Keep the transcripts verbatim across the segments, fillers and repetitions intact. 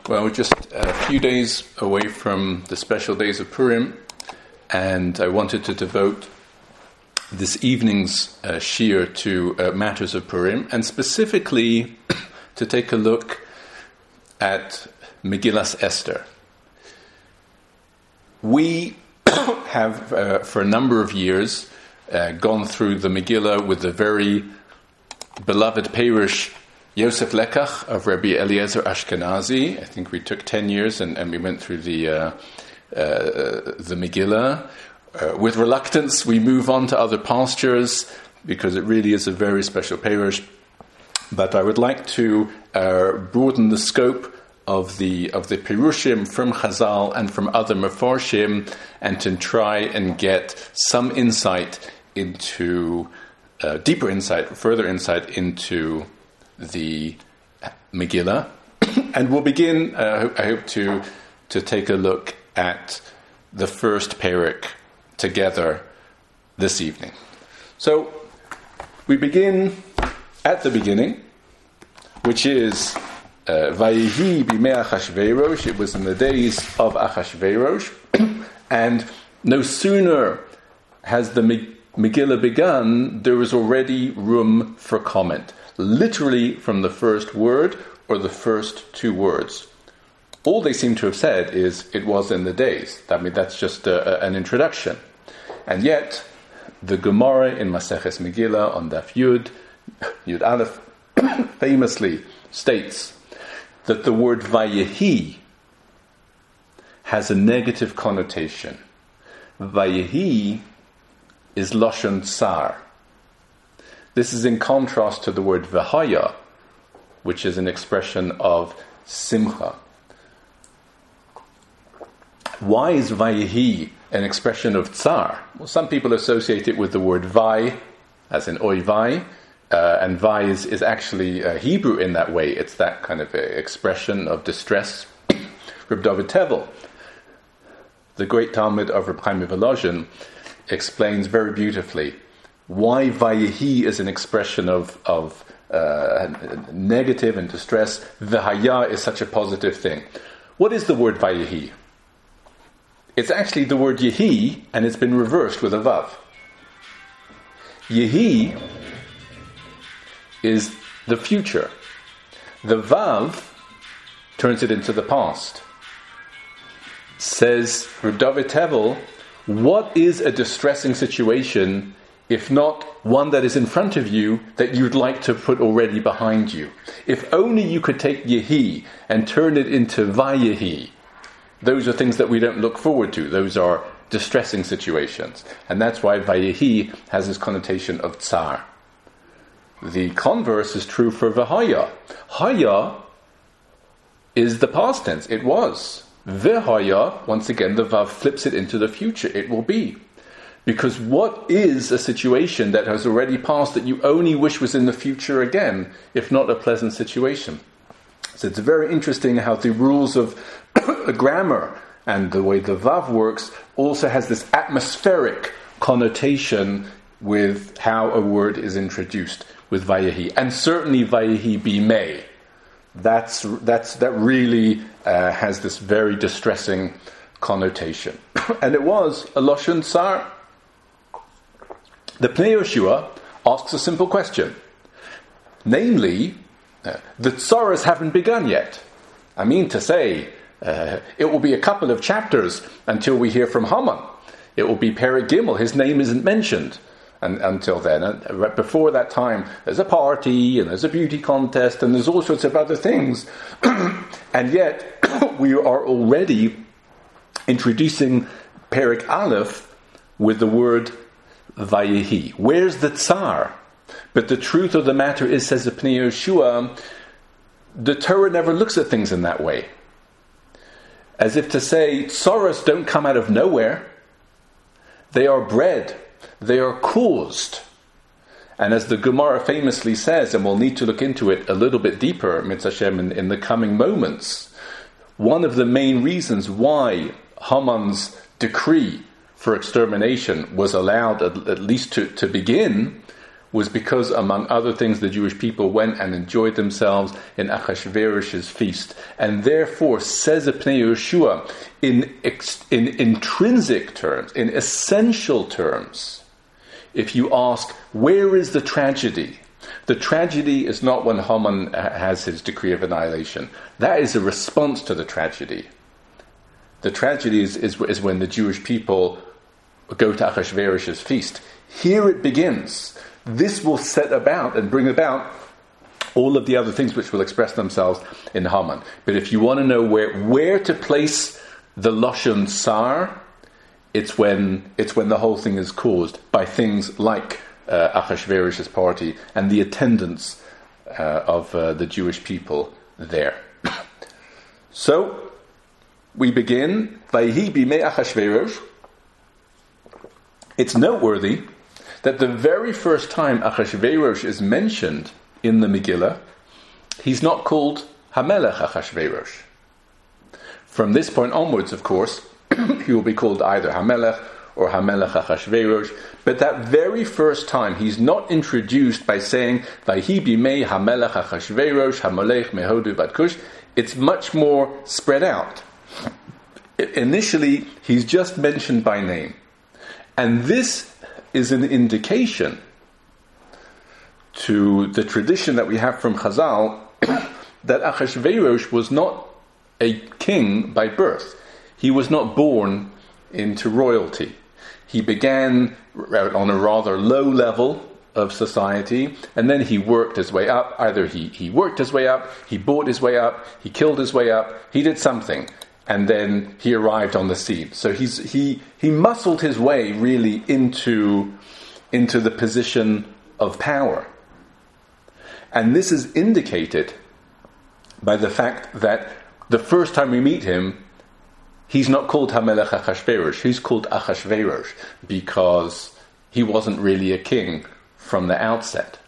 Well, we're just a few days away from the special days of Purim, and I wanted to devote this evening's uh, shiur to uh, matters of Purim, and specifically to take a look at Megillas Esther. We have, uh, for a number of years, uh, gone through the Megillah with the very beloved Perush Yosef Lekach of Rabbi Eliezer Ashkenazi. I think we took ten years and, and we went through the uh, uh, the Megillah. Uh, with reluctance, we move on to other pastures because it really is a very special Perush. But I would like to uh, broaden the scope of the of the Perushim from Chazal and from other Mefarshim, and to try and get some insight into, uh, deeper insight, further insight into the Megillah. And we'll begin, uh, I hope, to to take a look at the first Perek together this evening. So we begin at the beginning, which is Vayehi b'mei Achashverosh. It was in the days of Achashverosh, and no sooner has the Megillah begun, there is already room for comment. Literally from the first word or the first two words. All they seem to have said is, it was in the days. I mean, that's just a, a, an introduction. And yet, the Gemara in Maseches Megillah on Daf Yud, Yud Aleph, famously states that the word Vayehi has a negative connotation. Vayehi is Lashon Tsar. This is in contrast to the word Vahaya, which is an expression of Simcha. Why is Vayehi an expression of Tsar? Well, some people associate it with the word Vai, as in Oy Vai, uh, and Vai is, is actually uh, Hebrew in that way. It's that kind of a expression of distress. Reb David Tevel, the great Talmud of Reb Chaim Volozhin, explains very beautifully why Vayehi is an expression of, of uh, negative and distress. V'haya is such a positive thing. What is the word Vayehi? It's actually the word Yehi, and it's been reversed with a Vav. Yehi is the future. The Vav turns it into the past. Says Reb David Tevel, what is a distressing situation if not one that is in front of you that you'd like to put already behind you? If only you could take Yehi and turn it into Vayehi. Those are things that we don't look forward to. Those are distressing situations. And that's why Vayehi has this connotation of Tsar. The converse is true for Vahaya. Haya is the past tense. It was. Vahaya, once again, the Vav flips it into the future. It will be. Because what is a situation that has already passed that you only wish was in the future again, if not a pleasant situation? So it's very interesting how the rules of grammar and the way the Vav works also has this atmospheric connotation with how a word is introduced with Vayehi. And certainly Vayehi b'mei. That's, that's, that really uh, has this very distressing connotation. And it was a Lashon Tsar. The Pnei Yehoshua asks a simple question. Namely, uh, the Tsaras haven't begun yet. I mean to say, uh, it will be a couple of chapters until we hear from Haman. It will be Perek Gimel. His name isn't mentioned and, until then. And right before that time, there's a party, and there's a beauty contest, and there's all sorts of other things. And yet, we are already introducing Perek Aleph with the word Vayehi. Where's the Tsar? But the truth of the matter is, says the Pnei Yehoshua, the Torah never looks at things in that way. As if to say, Tsaras don't come out of nowhere. They are bred. They are caused. And as the Gemara famously says, and we'll need to look into it a little bit deeper, Mitzvah Hashem, in, in the coming moments, one of the main reasons why Haman's decree for extermination was allowed, at, at least to, to begin, was because, among other things, the Jewish people went and enjoyed themselves in Achashverosh's feast. And therefore, says Pnei Yehoshua, in, ex- in intrinsic terms, in essential terms, if you ask, where is the tragedy? The tragedy is not when Haman has his decree of annihilation. That is a response to the tragedy. The tragedy is, is, is when the Jewish people go to Achashverosh's feast. Here it begins. This will set about and bring about all of the other things which will express themselves in Haman. But if you want to know where where to place the Lashon Sar, it's when it's when the whole thing is caused by things like uh, Achashverosh's party and the attendance uh, of uh, the Jewish people there. So we begin. Vayhi bimei Achashverosh. It's noteworthy that the very first time Achashverosh is mentioned in the Megillah, he's not called Hamelech Achashverosh. From this point onwards, of course, he will be called either Hamelech or Hamelech Achashverosh. But that very first time, he's not introduced by saying Vayhi bimei Hamelech Achashverosh Hamolech Mehodu Vat Kush. It's much more spread out. Initially, he's just mentioned by name. And this is an indication to the tradition that we have from Chazal that Achashverosh was not a king by birth. He was not born into royalty. He began on a rather low level of society, and then he worked his way up. Either he, he worked his way up, he bought his way up, he killed his way up, he did something. And then he arrived on the scene. So he's he he muscled his way really into into the position of power. And this is indicated by the fact that the first time we meet him, he's not called Hamelech Achashverosh, he's called Achashverosh, because he wasn't really a king from the outset.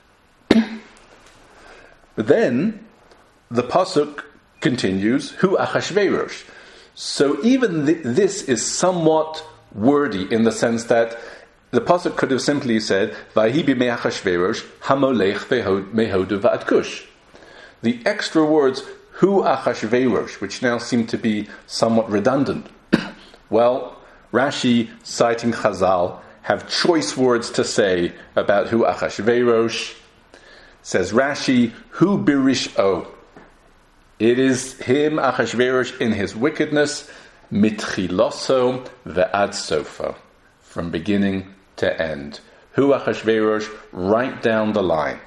Then the pasuk continues, Hu Achashverosh. So even th- this is somewhat wordy in the sense that the pasuk could have simply said, "Vayhi bimei Achashverosh hamolech mehodu va'at kush." The extra words "hu Achashverosh," which now seem to be somewhat redundant. Well, Rashi, citing Chazal, have choice words to say about hu Achashverosh. Says Rashi, "Hu birisho." It is him, Achashverosh, in his wickedness, mitchiloso ve'ad sofa, from beginning to end. Hu Achashverosh, right down the line.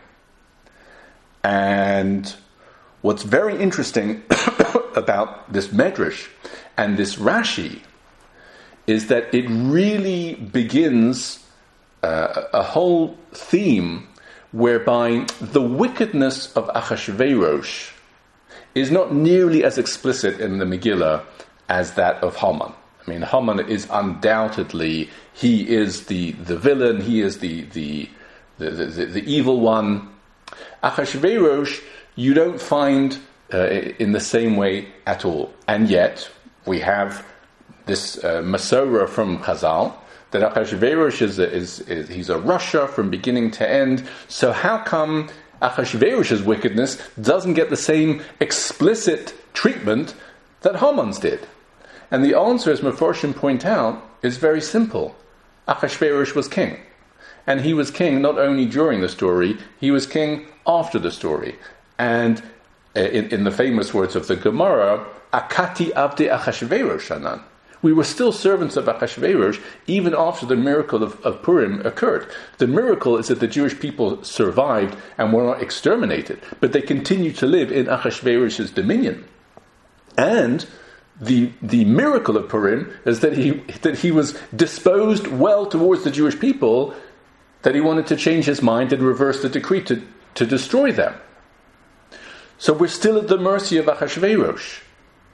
And what's very interesting about this Medrash and this Rashi is that it really begins uh, a whole theme whereby the wickedness of Achashverosh is not nearly as explicit in the Megillah as that of Haman. I mean, Haman is undoubtedly, he is the, the villain, he is the the, the, the, the evil one. Achashverosh, you don't find uh, in the same way at all. And yet, we have this uh, Masorah from Chazal, that Achashverosh is, a, is, is, he's a Rasha from beginning to end. So how come Achashverosh's wickedness doesn't get the same explicit treatment that Haman's did? And the answer, as Mefarshim point out, is very simple. Achashverosh was king. And he was king not only during the story, he was king after the story. And uh, in, in the famous words of the Gemara, Akati avde Achashverosh anan. We were still servants of Achashverosh even after the miracle of, of Purim occurred. The miracle is that the Jewish people survived and were not exterminated, but they continued to live in Achashverosh's dominion. And the the miracle of Purim is that he that he was disposed well towards the Jewish people, that he wanted to change his mind and reverse the decree to, to destroy them. So we're still at the mercy of Achashverosh.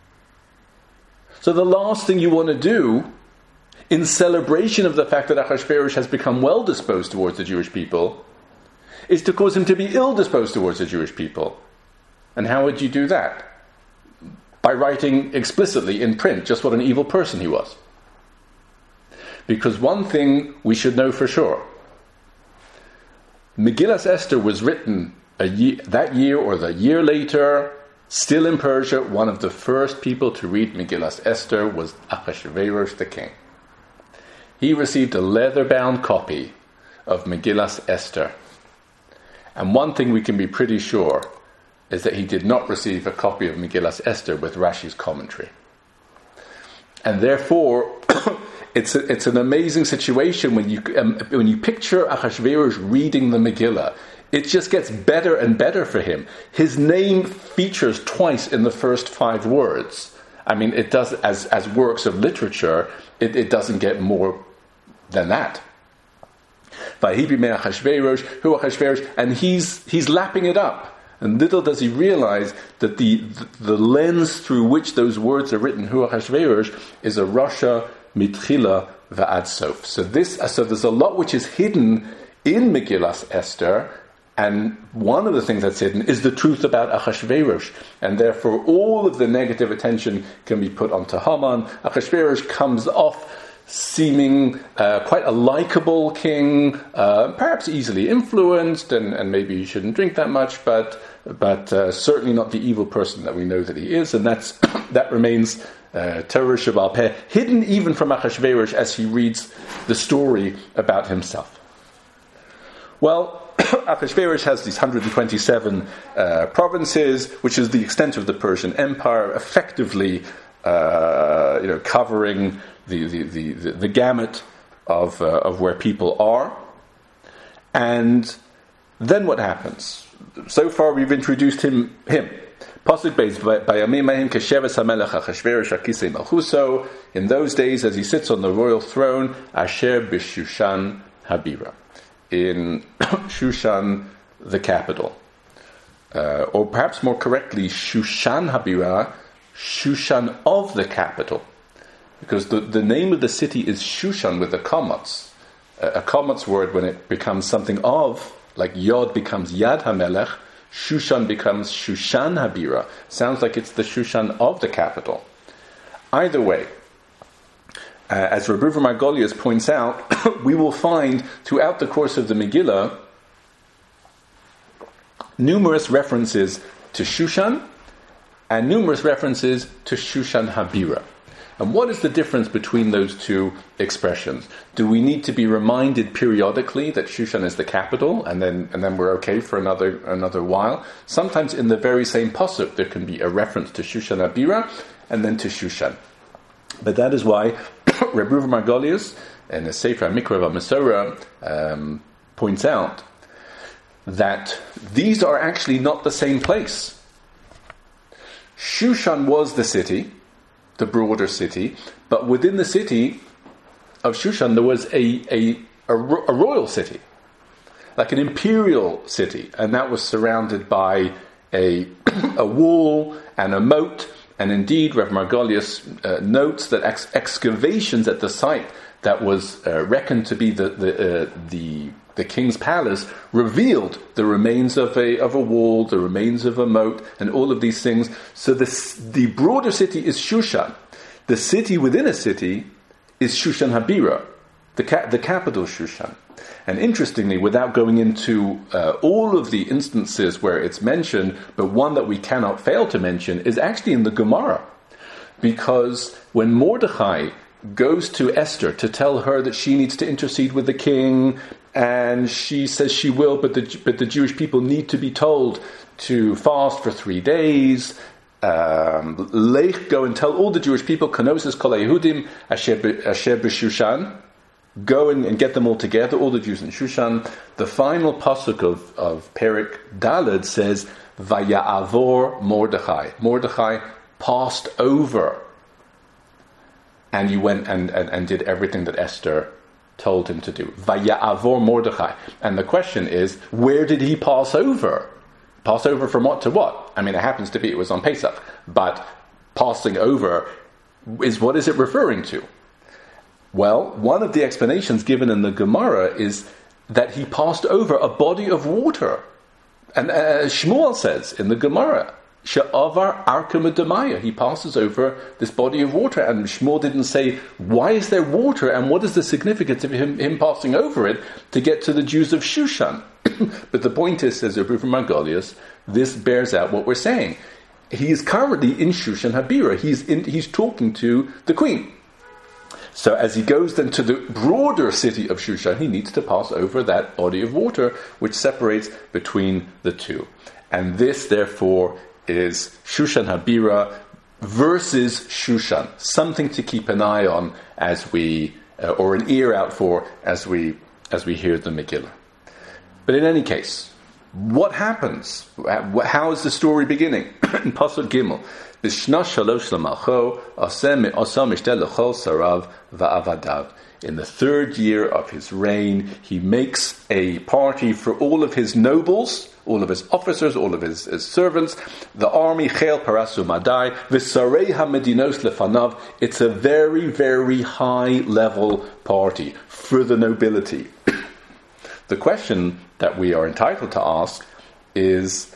So the last thing you want to do, in celebration of the fact that Achashverosh has become well disposed towards the Jewish people, is to cause him to be ill disposed towards the Jewish people. And how would you do that? By writing explicitly in print just what an evil person he was. Because one thing we should know for sure, Megillas Esther was written a year, that year or the year later, still in Persia. One of the first people to read Megillas Esther was Achashverosh the king. He received a leather-bound copy of Megillas Esther. And one thing we can be pretty sure is that he did not receive a copy of Megillas Esther with Rashi's commentary. And therefore, it's a, it's an amazing situation when you um, when you picture Achashverosh reading the Megillah. It just gets better and better for him. His name features twice in the first five words. I mean, it does as as works of literature. It, it doesn't get more than that. And he's he's lapping it up. And little does he realize that the, the, the lens through which those words are written, Hu Achashverosh, is a Rasha mitchila va'ad sof. So this, so there's a lot which is hidden in Megillas Esther, and one of the things that's hidden is the truth about Achashverosh, and therefore all of the negative attention can be put onto Haman. Achashverosh comes off seeming uh, quite a likable king, uh, perhaps easily influenced, and, and maybe he shouldn't drink that much, but but uh, certainly not the evil person that we know that he is, and that's that remains uh, Torah Sheba'al Peh, hidden even from Achashverosh as he reads the story about himself. Well, Achashverosh has these one hundred twenty-seven uh, provinces, which is the extent of the Persian Empire, effectively uh, you know, covering The, the, the, the, the gamut of uh, of where people are. And then what happens? So far we've introduced him him. Pasuk Beis, Bayamim Kesheves HaMelech Achashverosh Akisei Malchuso. In those days, as he sits on the royal throne, Asher B'Shushan Habira, in Shushan, the capital, uh, or perhaps more correctly, Shushan Habira, Shushan of the capital. Because the, the name of the city is Shushan with a komotz. A, a komotz word, when it becomes something of, like Yod becomes Yad HaMelech, Shushan becomes Shushan Habira. Sounds like it's the Shushan of the capital. Either way, uh, as Rabbi Margolius points out, we will find throughout the course of the Megillah numerous references to Shushan and numerous references to Shushan Habira. And what is the difference between those two expressions? Do we need to be reminded periodically that Shushan is the capital, and then and then we're okay for another another while? Sometimes in the very same pasuk there can be a reference to Shushan Habira and then to Shushan. But that is why Rebbe Margolius in the Sefer Mikra V'Mesorah um, points out that these are actually not the same place. Shushan was the city, the broader city, but within the city of Shushan there was a, a, a, a royal city, like an imperial city, and that was surrounded by a, a wall and a moat, and indeed Rev Margolius uh, notes that ex- excavations at the site that was uh, reckoned to be the the, uh, the the king's palace revealed the remains of a of a wall, the remains of a moat, and all of these things. So this, the broader city is Shushan. The city within a city is Shushan Habira, the ca- the capital Shushan. And interestingly, without going into uh, all of the instances where it's mentioned, but one that we cannot fail to mention is actually in the Gemara, because when Mordechai goes to Esther to tell her that she needs to intercede with the king, and she says she will, but the but the Jewish people need to be told to fast for three days. Um, Lech, go and tell all the Jewish people, Kanosis Kol Yehudim Asher B'Shushan. Go and, and get them all together, all the Jews in Shushan. The final pasuk of, of Perek Daled says, Vaya'avor Mordechai. Mordechai passed over. And he went and, and, and did everything that Esther told him to do. Vaya'avor Mordechai. And the question is, where did he pass over? Pass over from what to what? I mean, it happens to be it was on Pesach. But passing over, is what is it referring to? Well, one of the explanations given in the Gemara is that he passed over a body of water. And uh, Shmuel says in the Gemara, She'avar Arkema Demaya. He passes over this body of water, and Shmuel didn't say, why is there water, and what is the significance of him, him passing over it to get to the Jews of Shushan? But the point is, says Rabbi from Margolius, this bears out what we're saying. He is currently in Shushan Habira. He's in, he's talking to the queen. So as he goes then to the broader city of Shushan, he needs to pass over that body of water which separates between the two. And this, therefore, is Shushan Habira versus Shushan. Something to keep an eye on as we, uh, or an ear out for as we as we hear the Megillah. But in any case, what happens? How is the story beginning? In Pasuk Gimel, B'shna shalosh l'malcho aseh mishtel l'chol sarav va'avadav. In the third year of his reign, he makes a party for all of his nobles, all of his officers, all of his, his servants, the army, Chel Parasu Madai, V'sarei HaMedinos Lefanav. It's a very, very high-level party for the nobility. The question that we are entitled to ask is,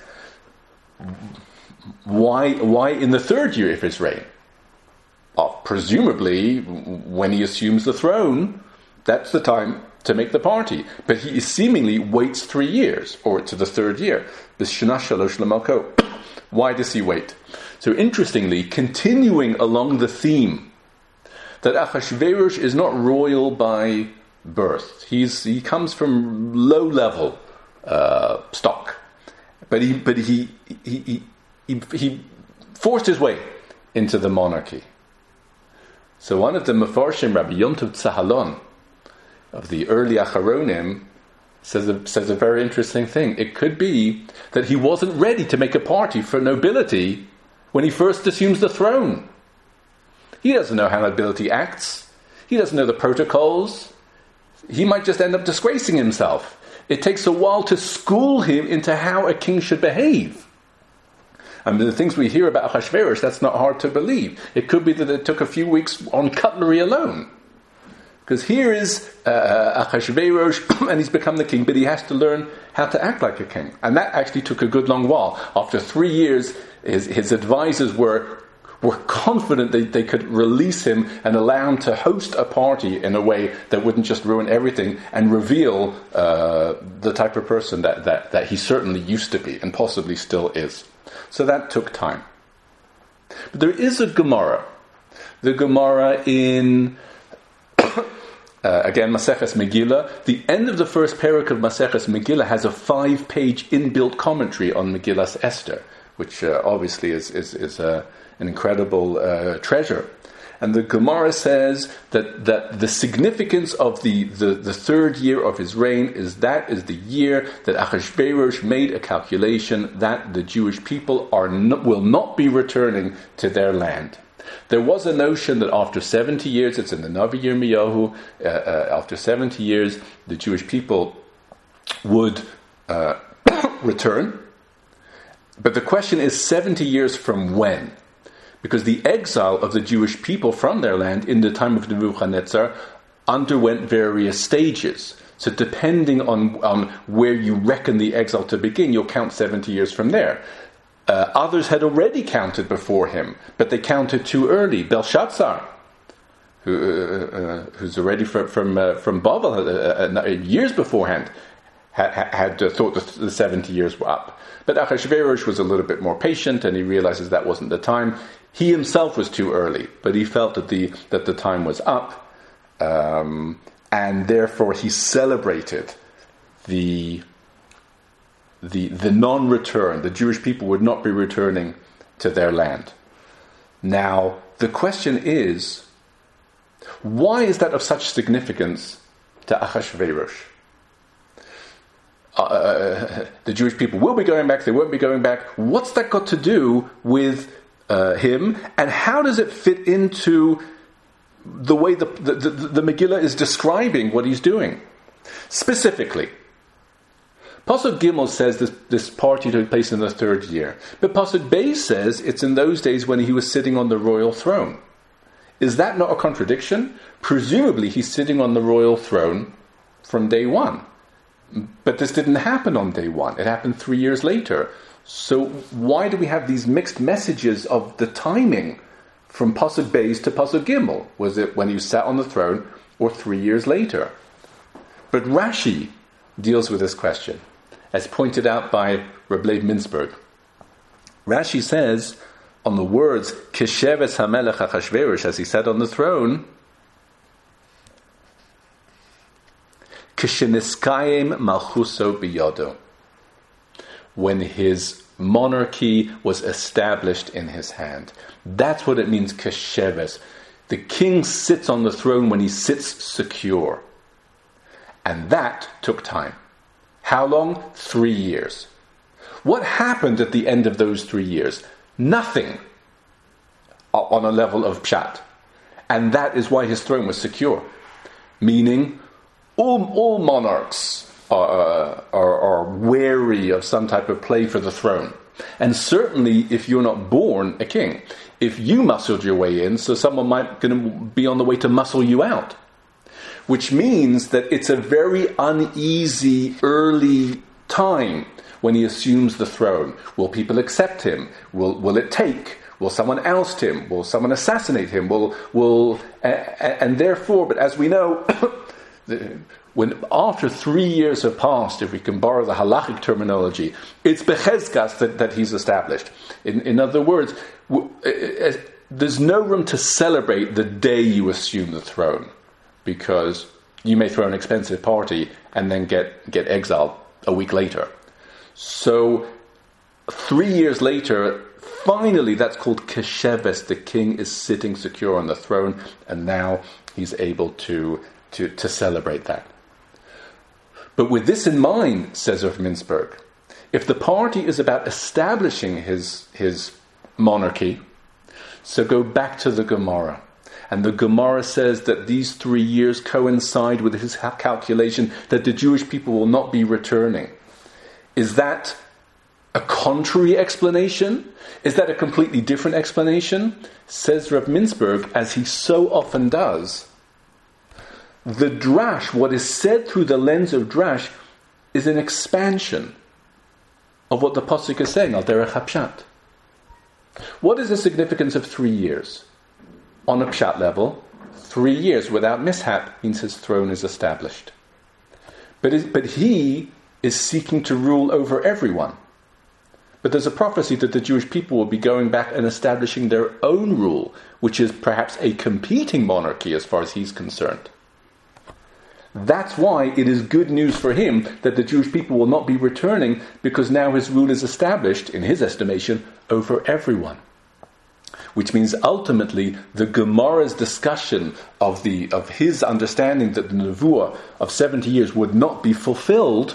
why, why in the third year of his reign? Uh, presumably, when he assumes the throne, that's the time to make the party. But he seemingly waits three years, or to the third year. Why does he wait? So interestingly, continuing along the theme that Achashverosh is not royal by birth. He's he comes from low level uh, stock, but he but he he, he he he forced his way into the monarchy. So one of the Mefarshim, Rabbi Yontov Tzahalon, of the early Acharonim, says a, says a very interesting thing. It could be that he wasn't ready to make a party for nobility when he first assumes the throne. He doesn't know how nobility acts. He doesn't know the protocols. He might just end up disgracing himself. It takes a while to school him into how a king should behave. I mean, the things we hear about Achashverosh, that's not hard to believe. It could be that it took a few weeks on cutlery alone. Because here is uh, Achashverosh, and he's become the king, but he has to learn how to act like a king. And that actually took a good long while. After three years, his, his advisors were were confident that they could release him and allow him to host a party in a way that wouldn't just ruin everything and reveal uh, the type of person that, that, that he certainly used to be and possibly still is. So that took time. But there is a Gemara. The Gemara in, uh, again, Maseches Megillah. The end of the first parak of Maseches Megillah has a five-page inbuilt commentary on Megillas Esther, which uh, obviously is, is, is a an incredible uh, treasure. And the Gemara says that, that the significance of the, the, the third year of his reign is that is the year that Achashverosh made a calculation that the Jewish people are not, will not be returning to their land. There was a notion that after seventy years, it's in the Navi Yirmiyahu, uh, uh, after seventy years, the Jewish people would uh, return. But the question is seventy years from when? Because the exile of the Jewish people from their land in the time of Nebuchadnezzar underwent various stages. So depending on, on where you reckon the exile to begin, you'll count seventy years from there. Uh, others had already counted before him, but they counted too early. Belshazzar, who, uh, uh, who's already from from, uh, from Babel uh, uh, years beforehand, had, had uh, thought the, the seventy years were up. But Achashverosh was a little bit more patient, and he realizes that wasn't the time. He himself was too early, but he felt that the that the time was up, um, and therefore he celebrated the the the non-return. The Jewish people would not be returning to their land. Now, the question is, why is that of such significance to Achashverosh? Uh, the Jewish people will be going back, they won't be going back. What's that got to do with uh, him? And how does it fit into the way the, the, the, the Megillah is describing what he's doing? Specifically, Pasuk Gimel says this, this party took place in the third year. But Pasuk Beis says it's in those days when he was sitting on the royal throne. Is that not a contradiction? Presumably he's sitting on the royal throne from day one. But this didn't happen on day one. It happened three years later. So why do we have these mixed messages of the timing from Pasuk Beis to Pasuk Gimel? Was it when you sat on the throne or three years later? But Rashi deals with this question, as pointed out by Reb Leib Mintzberg. Rashi says, on the words, Kisheves HaMelech HaChashverosh, as he sat on the throne, Kisheniskayim Malchuso Biyodo, when his monarchy was established in his hand. That's what it means, Kisheves. The king sits on the throne when he sits secure. And that took time. How long? Three years. What happened at the end of those three years? Nothing on a level of pshat. And that is why his throne was secure. Meaning, all, all monarchs are, are, are wary of some type of play for the throne. And certainly, if you're not born a king, if you muscled your way in, so someone might going to be on the way to muscle you out. Which means that it's a very uneasy early time when he assumes the throne. Will people accept him? Will will it take? Will someone oust him? Will someone assassinate him? Will will uh, and therefore, but as we know, when after three years have passed, if we can borrow the halachic terminology, it's bechezkas that, that he's established. In, in other words, w- uh, there's no room to celebrate the day you assume the throne, because you may throw an expensive party and then get, get exiled a week later. So, three years later, finally that's called Kesheves. The king is sitting secure on the throne, and now he's able to, to, to celebrate that. But with this in mind, says Rav Mintzberg, if the party is about establishing his, his monarchy, so go back to the Gemara. And the Gemara says that these three years coincide with his calculation that the Jewish people will not be returning. Is that a contrary explanation? Is that a completely different explanation? Says Rav Mintzberg, as he so often does, the drash, what is said through the lens of drash, is an expansion of what the Pasuk is saying, al derech hapshat. What is the significance of three years? On a pshat level, three years without mishap means his throne is established. But, is, but he is seeking to rule over everyone. But there's a prophecy that the Jewish people will be going back and establishing their own rule, which is perhaps a competing monarchy as far as he's concerned. That's why it is good news for him that the Jewish people will not be returning, because now his rule is established, in his estimation, over everyone. Which means ultimately the Gemara's discussion of the of his understanding that the Nevuah of seventy years would not be fulfilled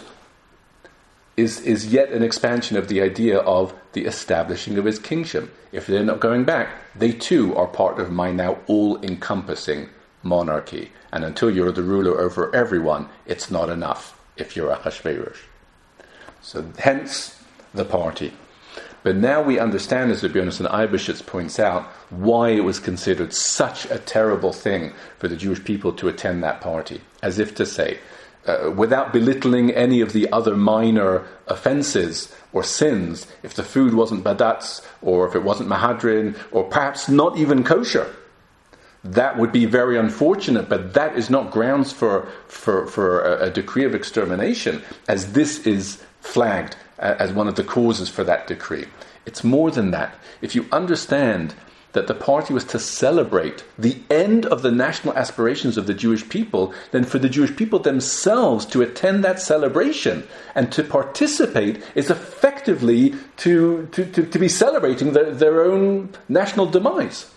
is, is yet an expansion of the idea of the establishing of his kingship. If they're not going back, they too are part of my now all-encompassing monarchy. And until you're the ruler over everyone, it's not enough if you're Achashverosh. So hence the party. But now we understand, as Rabbi Yonasan Eibeshitz points out, why it was considered such a terrible thing for the Jewish people to attend that party. As if to say, uh, without belittling any of the other minor offenses or sins, if the food wasn't badatz, or if it wasn't mahadrin, or perhaps not even kosher, that would be very unfortunate, but that is not grounds for, for, for a, a decree of extermination, as this is flagged as one of the causes for that decree. It's more than that. If you understand that the party was to celebrate the end of the national aspirations of the Jewish people, then for the Jewish people themselves to attend that celebration and to participate is effectively to, to, to, to be celebrating their, their own national demise.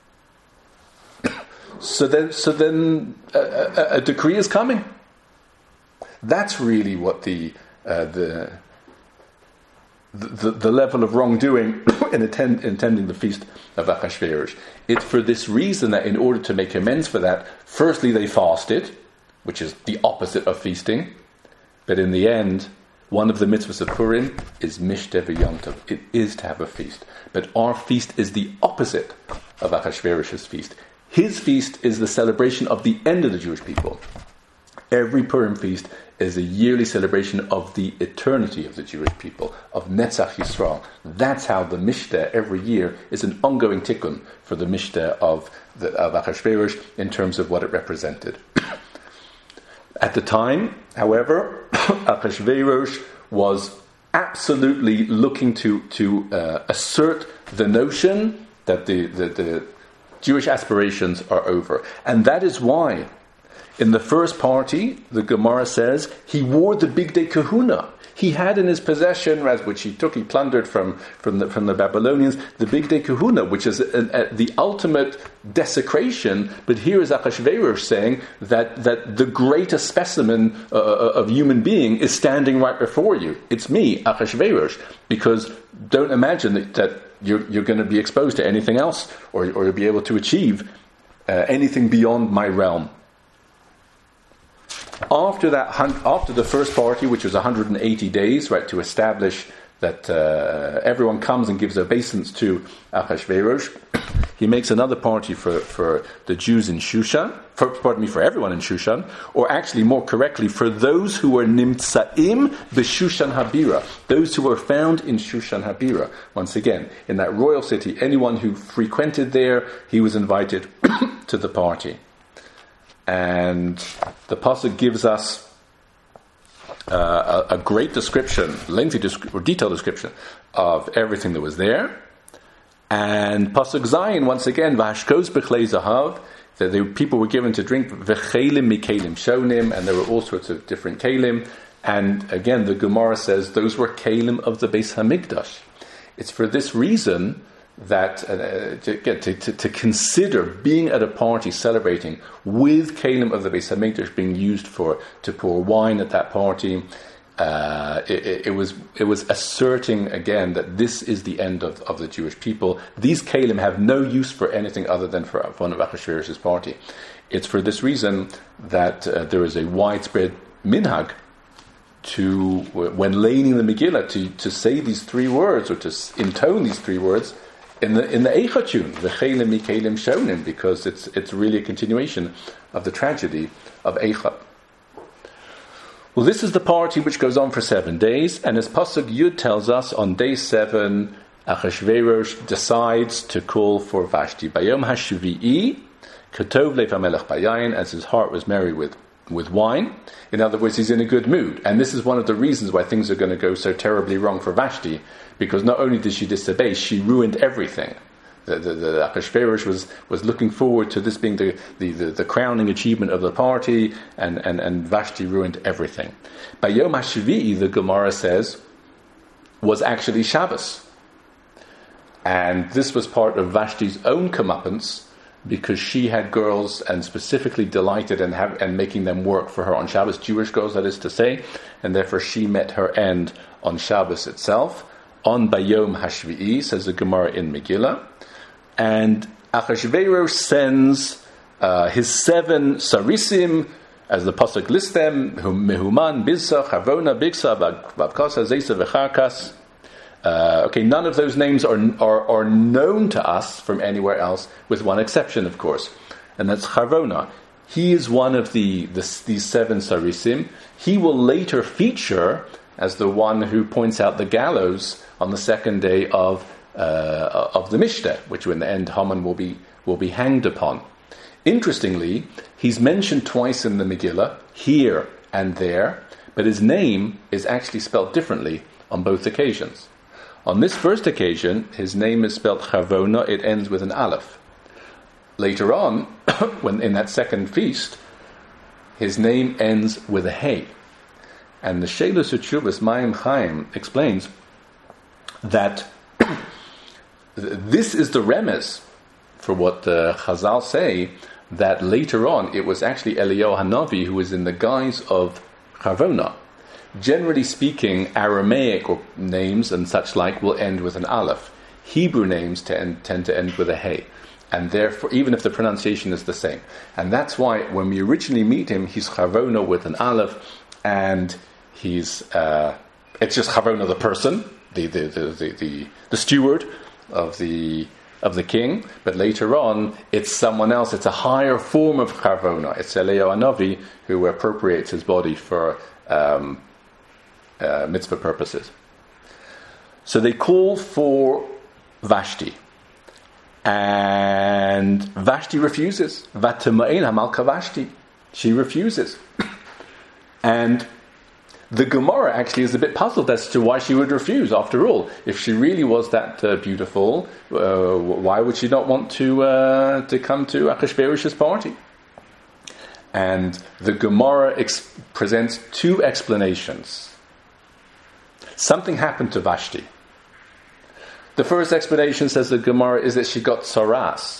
So then, so then a, a, a decree is coming. That's really what the uh, the, the the level of wrongdoing in attend, attending the feast of Achashverosh. It's for this reason that in order to make amends for that, firstly they fasted, which is the opposite of feasting. But in the end, one of the mitzvahs of Purim is Mishteh Yom Tov. It is to have a feast. But our feast is the opposite of Achashverosh's feast. His feast is the celebration of the end of the Jewish people. Every Purim feast is a yearly celebration of the eternity of the Jewish people, of Netzach Yisrael. That's how the Mishteh every year is an ongoing tikkun for the Mishteh of, the, of Achashverosh in terms of what it represented. At the time, however, Achashverosh was absolutely looking to, to uh, assert the notion that the, the, the Jewish aspirations are over. And that is why in the first party, the Gemara says, he wore the Bigdei Kahuna. He had in his possession, which he took, he plundered from, from, the, from the Babylonians, the Bigdei Kahuna, which is a, a, the ultimate desecration. But here is Achashverosh saying that, that the greatest specimen uh, of human being is standing right before you. It's me, Achashverosh, because don't imagine that, that you're, you're going to be exposed to anything else, or, or you'll be able to achieve uh, anything beyond my realm. After that, after the first party, which was one hundred eighty days, right, to establish that uh, everyone comes and gives obeisance to Achashverosh, he makes another party for, for the Jews in Shushan, for, pardon me, for everyone in Shushan, or actually more correctly, for those who were nimtzaim b'Shushan Habira, those who were found in Shushan Habira. Once again, in that royal city, anyone who frequented there, he was invited to the party. And the pasuk gives us uh, a, a great description, lengthy descri- or detailed description of everything that was there. And pasuk Zayin, once again, v'hashkos b'chlei zahav, that the people were given to drink v'chelim mikelim shonim, and there were all sorts of different kelim. And again, the Gemara says those were kelim of the Beis Hamikdash. It's for this reason that uh, to, to, to, to consider being at a party celebrating with kelim of the Beis Hamikdash being used for to pour wine at that party, uh, it, it was it was asserting again that this is the end of, of the Jewish people. These kelim have no use for anything other than for one of Achashverosh's party. It's for this reason that uh, there is a widespread minhag to, when laning the Megillah, to, to say these three words, or to intone these three words in the in the Eicha tune, the Chelim Mikelim Shonim, because it's it's really a continuation of the tragedy of Eicha. Well, this is the party which goes on for seven days, and as Pasuk Yud tells us, on day seven, Achashverosh decides to call for Vashti. Bayom Hashvi'i, Ketov Leif HaMelech Bayayin, as his heart was merry with with wine. In other words, he's in a good mood. And this is one of the reasons why things are going to go so terribly wrong for Vashti, because not only did she disobey, she ruined everything. The, the, the Achashverosh was, was looking forward to this being the, the, the, the crowning achievement of the party, and, and, and Vashti ruined everything. By Yom HaShvi'i, the Gemara says, was actually Shabbos. And this was part of Vashti's own comeuppance, because she had girls and specifically delighted in have, and making them work for her on Shabbos, Jewish girls, that is to say, and therefore she met her end on Shabbos itself, on Bayom Hashvi'i, says the Gemara in Megillah. And Achashverosh sends uh, his seven sarisim, as the pasuk lists them, Mehuman, Bizsa, Chavona, Bigsa, Vavkasa, Zesa, Vecharkas. Uh, okay, none of those names are, are are known to us from anywhere else, with one exception, of course, and that's Charvona. He is one of the, the these seven sarisim. He will later feature as the one who points out the gallows on the second day of uh, of the Mishteh, which in the end Haman will be will be hanged upon. Interestingly, he's mentioned twice in the Megillah, here and there, but his name is actually spelled differently on both occasions. On this first occasion, his name is spelled Chavona, it ends with an aleph. Later on, when in that second feast, his name ends with a hey. And the Sheilus Utshuvas Mayim Chaim explains that this is the remez for what the Chazal say, that later on it was actually Eliyahu Hanavi who was in the guise of Chavona. Generally speaking, Aramaic or names and such like will end with an aleph. Hebrew names tend, tend to end with a hey. And therefore, even if the pronunciation is the same. And that's why when we originally meet him, he's Chavona with an aleph, and he's, uh, it's just Chavona the person, the, the, the, the, the, the steward of the of the king, but later on it's someone else, it's a higher form of Charvona. It's Eliyahu Hanavi who appropriates his body for um, uh, mitzvah purposes. So they call for Vashti, and Vashti refuses. Vatama'in hamalka Vashti. She refuses. And the Gemara actually is a bit puzzled as to why she would refuse. After all, if she really was that uh, beautiful, uh, why would she not want to uh, to come to Achashverosh's party? And the Gemara ex- presents two explanations. Something happened to Vashti. The first explanation, says the Gemara, is that she got saras.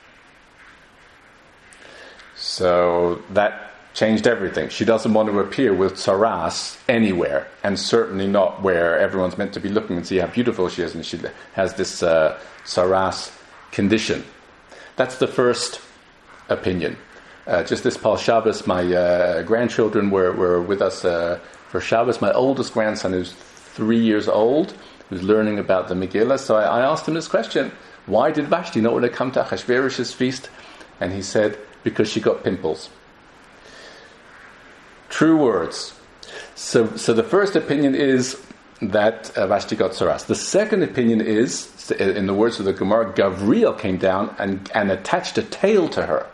So that changed everything. She doesn't want to appear with saras anywhere, and certainly not where everyone's meant to be looking and see how beautiful she is, and she has this uh, saras condition. That's the first opinion. Uh, just this Pal Shabbos, my uh, grandchildren were, were with us uh, for Shabbos. My oldest grandson, who's three years old, who's learning about the Megillah, so I, I asked him this question: why did Vashti not want to come to Achashverosh's feast? And he said, because she got pimples. True words. So, so the first opinion is that uh, Vashti got saras. The second opinion is, in the words of the Gemara, Gavriel came down and, and attached a tail to her.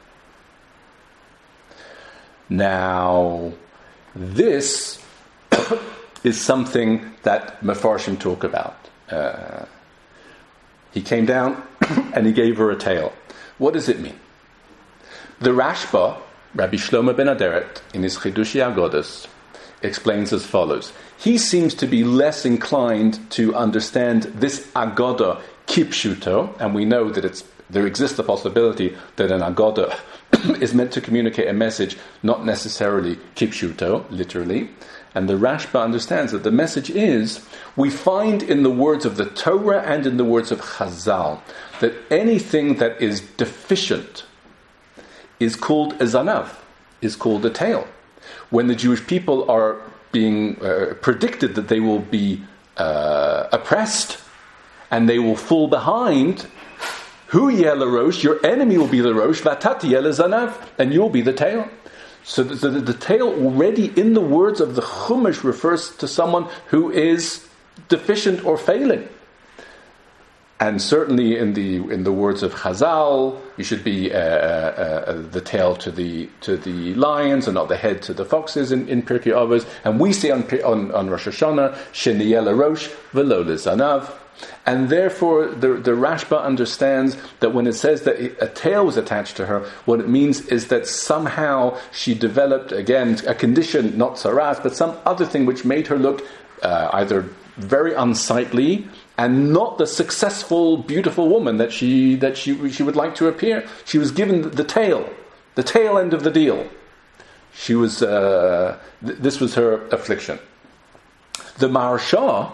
Now, this is something that Mefarshim talk about. Uh, he came down and he gave her a tail. What does it mean? The Rashba, Rabbi Shlomo ben Aderet, in his Chidushei Agodos, explains as follows. He seems to be less inclined to understand this Agoda kipshuto, and we know that it's there exists the possibility that an Agoda is meant to communicate a message, not necessarily kipshuto, literally. And the Rashba understands that the message is, we find in the words of the Torah and in the words of Chazal, that anything that is deficient is called a zanav, is called a tail. When the Jewish people are being uh, predicted that they will be uh, oppressed and they will fall behind, hu yeh l'rosh, your enemy will be the rosh, v'atat yeh l'zanav, and you'll be the tail. So the, the, the tail already in the words of the Chumash refers to someone who is deficient or failing. And certainly in the in the words of Chazal, you should be uh, uh, uh, the tail to the to the lions and not the head to the foxes in, in Pirkei Avos. And we say on on, on Rosh Hashanah, Sheniyeh l'rosh v'lo l'zanav. And therefore, the, the Rashba understands that when it says that a tail was attached to her, what it means is that somehow she developed, again, a condition, not saras, but some other thing which made her look uh, either very unsightly and not the successful, beautiful woman that she that she she would like to appear. She was given the tail, the tail end of the deal. She was. Uh, th- this was her affliction. The Maharsha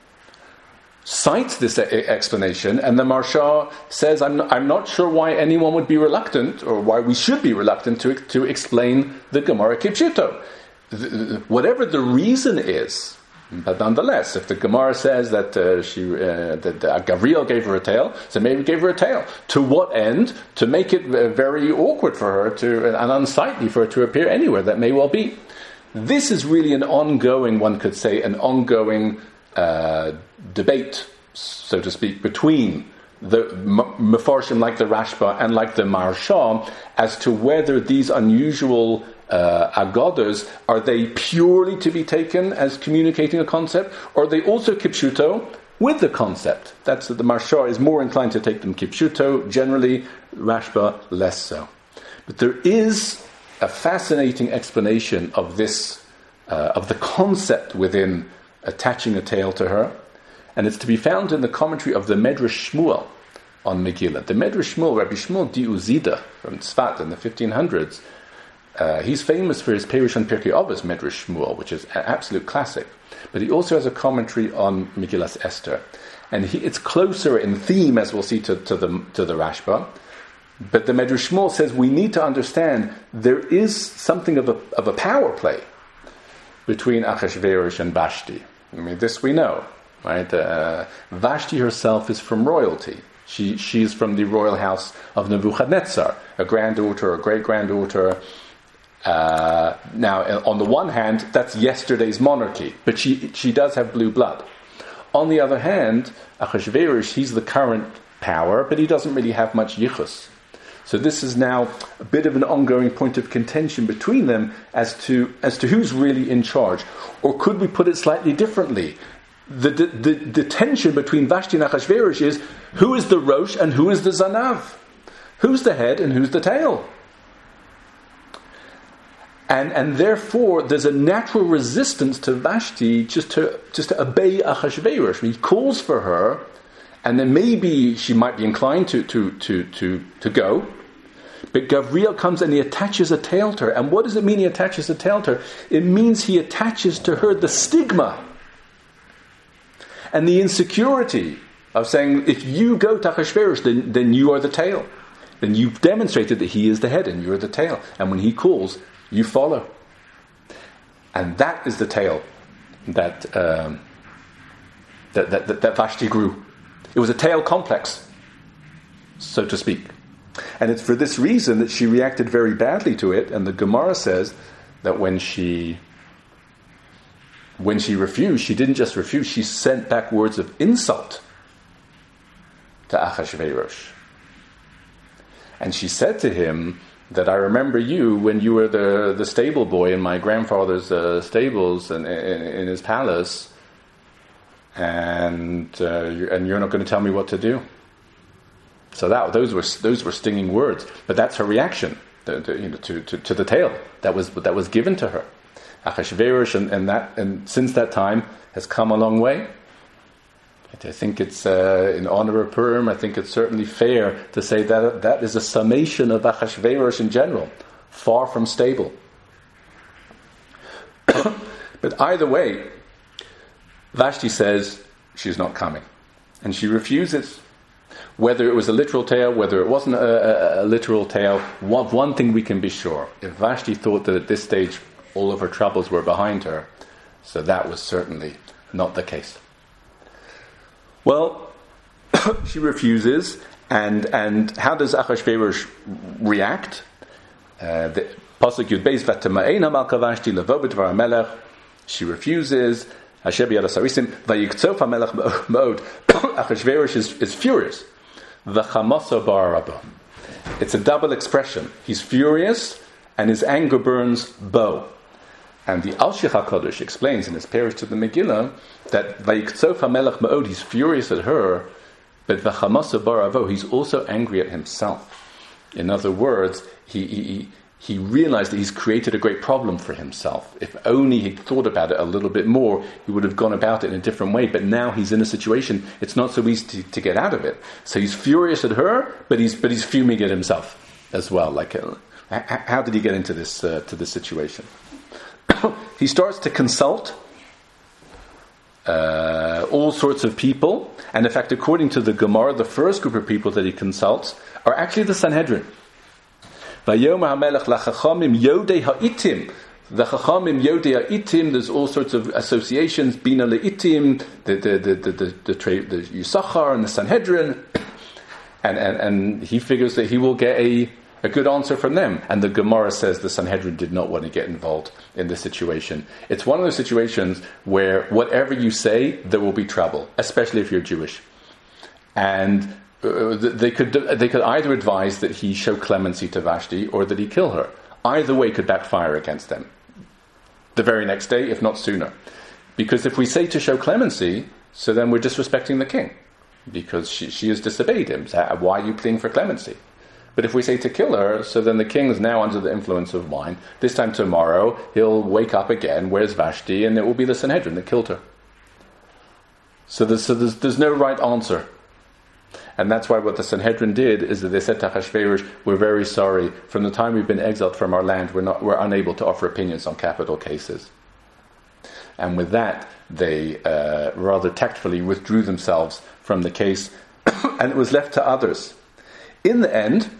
cites this a- explanation, and the Maharsha says, "I'm not, I'm not sure why anyone would be reluctant, or why we should be reluctant to to explain the Gemara Kipshuto. Th- whatever the reason is." But nonetheless, if the Gemara says that uh, she uh, that uh, Gavriel gave her a tail, so maybe gave her a tail. To what end? To make it uh, very awkward for her to and unsightly for her to appear anywhere. That may well be. This is really an ongoing, one could say, an ongoing uh, debate, so to speak, between the Mefarshim like the Rashba and like the Maharsha as to whether these unusual Uh, agodas, are they purely to be taken as communicating a concept, or are they also kipshuto with the concept? That's the Maharsha is more inclined to take them kipshuto, generally, Rashba less so. But there is a fascinating explanation of this, uh, of the concept within attaching a tail to her, and it's to be found in the commentary of the Medrash Shmuel on Megillah. The Medrash Shmuel, Rabbi Shmuel Diuzida from Tzfat in the fifteen hundreds, Uh, he's famous for his Perush on Pirkei Avos, Medrash Shmuel, which is an absolute classic. But he also has a commentary on Megillas Esther. And he, it's closer in theme, as we'll see, to, to, the, to the Rashba. But the Medrash Shmuel says we need to understand there is something of a, of a power play between Achashverosh and Vashti. I mean, this we know, right? Uh, Vashti herself is from royalty. She she's from the royal house of Nebuchadnezzar, a granddaughter or great-granddaughter. Uh, now, on the one hand, that's yesterday's monarchy, but she she does have blue blood. On the other hand, Achashverosh, he's the current power, but he doesn't really have much yichus. So this is now a bit of an ongoing point of contention between them as to as to who's really in charge. Or could we put it slightly differently? The, the, the, the tension between Vashti and Achashverosh is who is the Rosh and who is the Zanav? Who's the head and who's the tail? And and therefore there's a natural resistance to Vashti just to just to obey Achashverosh. He calls for her, and then maybe she might be inclined to to to to, to go. But Gavriel comes and he attaches a tail to her. And what does it mean he attaches a tail to her? It means he attaches to her the stigma and the insecurity of saying, if you go to Achashverosh, then, then you are the tail. Then you've demonstrated that he is the head and you're the tail. And when he calls, you follow. And that is the tail that, um, that, that, that, that Vashti grew. It was a tail complex, so to speak. And it's for this reason that she reacted very badly to it. And the Gemara says that when she when she refused, she didn't just refuse, she sent back words of insult to Achashverosh. And she said to him that I remember you when you were the, the stable boy in my grandfather's uh, stables and in, in his palace, and uh, and you're not going to tell me what to do. So that those were those were stinging words, but that's her reaction to, to, you know, to, to, to the tale that was that was given to her. Achashverosh and, and that and since that time has come a long way. I think it's uh, in honor of Purim. I think it's certainly fair to say that that is a summation of Achashverosh in general, far from stable. But either way, Vashti says she's not coming, and she refuses. Whether it was a literal tale, whether it wasn't a, a, a literal tale, one, one thing we can be sure: if Vashti thought that at this stage all of her troubles were behind her, so that was certainly not the case. Well, she refuses, and and how does Achashverosh react? Uh, the pasuk Yud Beis v'tama'ena malka Vashti levo b'dvar hamelech. She refuses. Asher b'yad hasarisim vayiktzov hamelech ma'od. Achashverosh is, is furious. V'chamaso bar rabbo. It's a double expression. He's furious, and his anger burns bow. And the Al Shich HaKadosh explains in his parish to the Megillah that Vayiktzov HaMelech Ma'od, he's furious at her, but V'chamaso bar avo, he's also angry at himself. In other words, he, he he realized that he's created a great problem for himself. If only he'd thought about it a little bit more, he would have gone about it in a different way. But now he's in a situation, it's not so easy to, to get out of it. So he's furious at her, but he's but he's fuming at himself as well. Like, uh, how did he get into this uh, to this situation? He starts to consult uh, all sorts of people, and in fact, according to the Gemara, the first group of people that he consults are actually the Sanhedrin. Vayomer HaMelech lachachamim yodei ha'itim. The chachamim yodei ha'itim. There's all sorts of associations. Bina le'itim, the the the the the, the, the Yisachar and the Sanhedrin, and, and and he figures that he will get a. A good answer from them. And the Gemara says the Sanhedrin did not want to get involved in this situation. It's one of those situations where whatever you say, there will be trouble, especially if you're Jewish. And uh, they could they could either advise that he show clemency to Vashti or that he kill her. Either way could backfire against them. The very next day, if not sooner. Because if we say to show clemency, so then we're disrespecting the king. Because she, she has disobeyed him. So why are you pleading for clemency? But if we say to kill her, so then the king is now under the influence of wine. This time tomorrow, he'll wake up again, where's Vashti? And it will be the Sanhedrin that killed her. So, there's, so there's, there's no right answer. And that's why what the Sanhedrin did is that they said to Achashverosh, we're very sorry. From the time we've been exiled from our land, we're, not, we're unable to offer opinions on capital cases. And with that, they uh, rather tactfully withdrew themselves from the case, and it was left to others. In the end,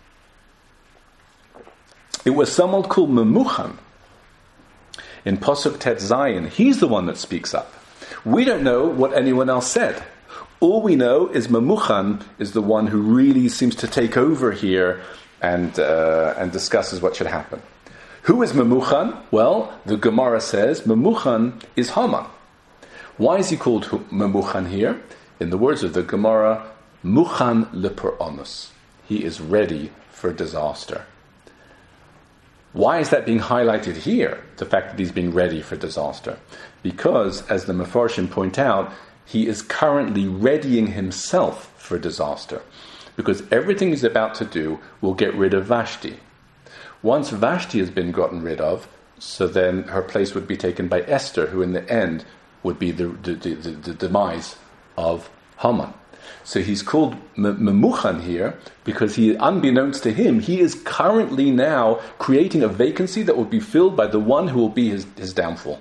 it was someone called Memuchan in Pasuk Tet Zayin. He's the one that speaks up. We don't know what anyone else said. All we know is Memuchan is the one who really seems to take over here and uh, and discusses what should happen. Who is Memuchan? Well, the Gemara says Memuchan is Haman. Why is he called Memuchan here? In the words of the Gemara, Muchan lePor'onus. He is ready for disaster. Why is that being highlighted here, the fact that he's being ready for disaster? Because, as the Mefarshim point out, he is currently readying himself for disaster. Because everything he's about to do will get rid of Vashti. Once Vashti has been gotten rid of, so then her place would be taken by Esther, who in the end would be the, the, the, the, the demise of Haman. So he's called Memuchan here because he, unbeknownst to him, he is currently now creating a vacancy that will be filled by the one who will be his, his downfall.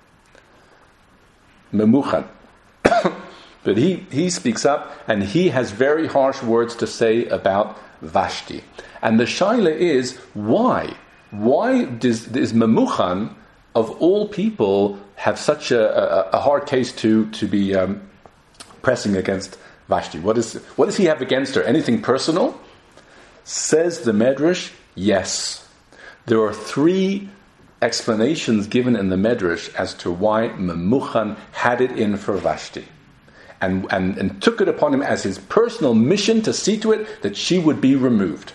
Memuchan. But he, he speaks up and he has very harsh words to say about Vashti. And the shaila is, why? Why does, does Memuchan, of all people, have such a, a, a hard case to, to be um, pressing against Vashti? What is what does he have against her? Anything personal? Says the Medrash, yes. There are three explanations given in the Medrash as to why Memuchan had it in for Vashti. And, and, and took it upon him as his personal mission to see to it that she would be removed.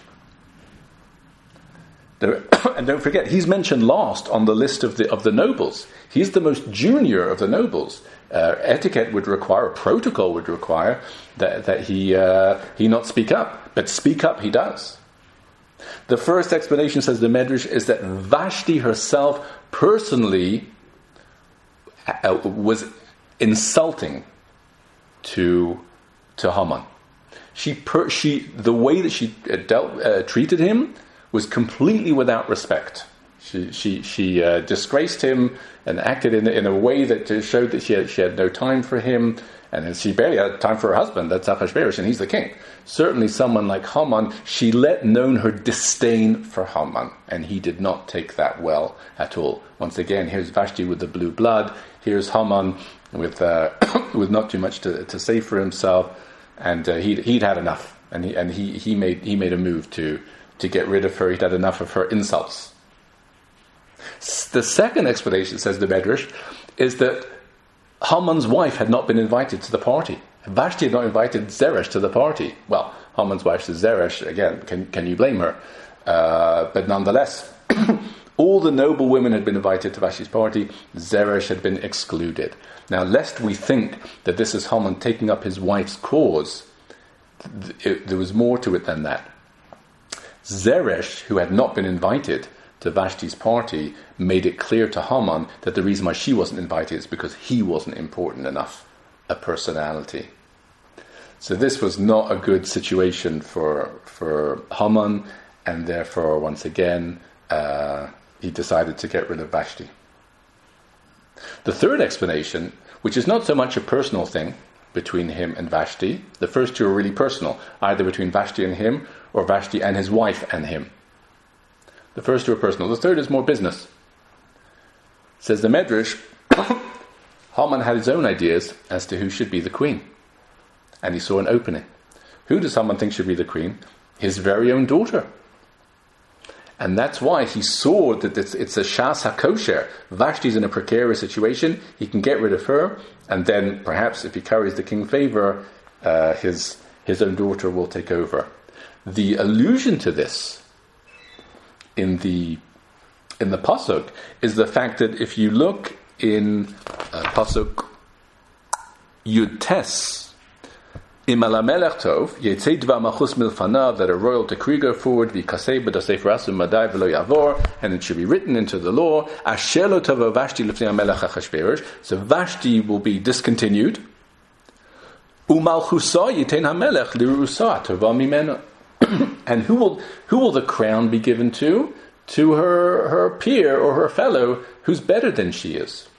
There, and don't forget, he's mentioned last on the list of the of the nobles. He's the most junior of the nobles. Uh, etiquette would require, a protocol would require that that he uh, he not speak up, but speak up he does. The first explanation, says the Medrash, is that Vashti herself personally uh, was insulting to to Haman. She per, she the way that she dealt uh, treated him was completely without respect. She she she uh, disgraced him and acted in in a way that showed that she had, she had no time for him, and she barely had time for her husband. That's Achashverosh, and he's the king. Certainly, someone like Haman, she let known her disdain for Haman, and he did not take that well at all. Once again, here's Vashti with the blue blood. Here's Haman with uh, with not too much to, to say for himself, and uh, he'd he'd had enough, and he and he he made he made a move to. to get rid of her. He'd had enough of her insults. The second explanation, says the Medrash, is that Haman's wife had not been invited to the party. Vashti had not invited Zeresh to the party. Well, Haman's wife says Zeresh, again, can, can you blame her? Uh, but nonetheless, all the noble women had been invited to Vashti's party. Zeresh had been excluded. Now, lest we think that this is Haman taking up his wife's cause, th- it, there was more to it than that. Zeresh, who had not been invited to Vashti's party, made it clear to Haman that the reason why she wasn't invited is because he wasn't important enough a personality. So this was not a good situation for for Haman, and therefore, once again, uh, he decided to get rid of Vashti. The third explanation, which is not so much a personal thing between him and Vashti, the first two are really personal, either between Vashti and him, or Vashti and his wife and him. The first two are personal. The third is more business. Says the Medrash, Haman had his own ideas as to who should be the queen. And he saw an opening. Who does Haman think should be the queen? His very own daughter. And that's why he saw that it's, it's a shas hakosher. Vashti's in a precarious situation. He can get rid of her, and then perhaps if he carries the king favor, uh, his his own daughter will take over. The allusion to this in the in the pasuk is the fact that if you look in uh, pasuk Yud Tes, Imal HaMelech Tov, Yetzei Dvar Machus Milfanav, that a royal decree go forward, V'kasei b'dasei Rasu Madai V'lo Yavor, and it should be written into the law, Asher lo tavo Vashti l'fnei HaMelech Achashverosh, so Vashti will be discontinued, Umalchusa Yitein HaMelech Lirusa Tova Mimena, and who will who will the crown be given to? To her her peer or her fellow who's better than she is.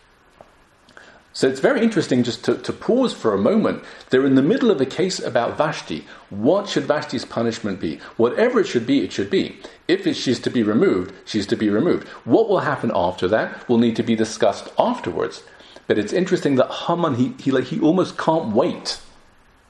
So it's very interesting just to, to pause for a moment. They're in the middle of a case about Vashti. What should Vashti's punishment be? Whatever it should be, it should be. If it, she's to be removed, she's to be removed. What will happen after that will need to be discussed afterwards. But it's interesting that Haman, he, he, like, he almost can't wait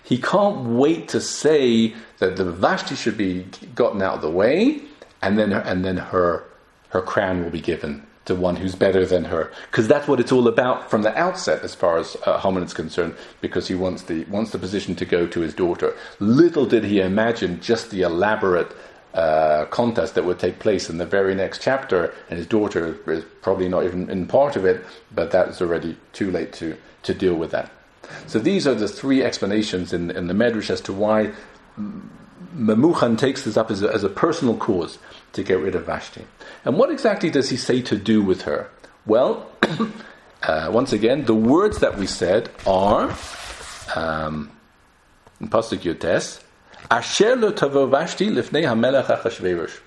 he can't wait to say that the Vashti should be gotten out of the way, and then and then her her crown will be given to one who's better than her, because that's what it's all about from the outset, as far as uh, Haman is concerned. Because he wants the wants the position to go to his daughter. Little did he imagine just the elaborate uh, contest that would take place in the very next chapter, and his daughter is probably not even in part of it. But that is already too late to to deal with that. So these are the three explanations in in the Medrash as to why Memuchan takes this up as a, as a personal cause to get rid of Vashti. And what exactly does he say to do with her? Well, uh, once again, the words that we said are um, in Pasuk Yotes, Asher lo tavo Vashti lifnei hamelech Achashverosh.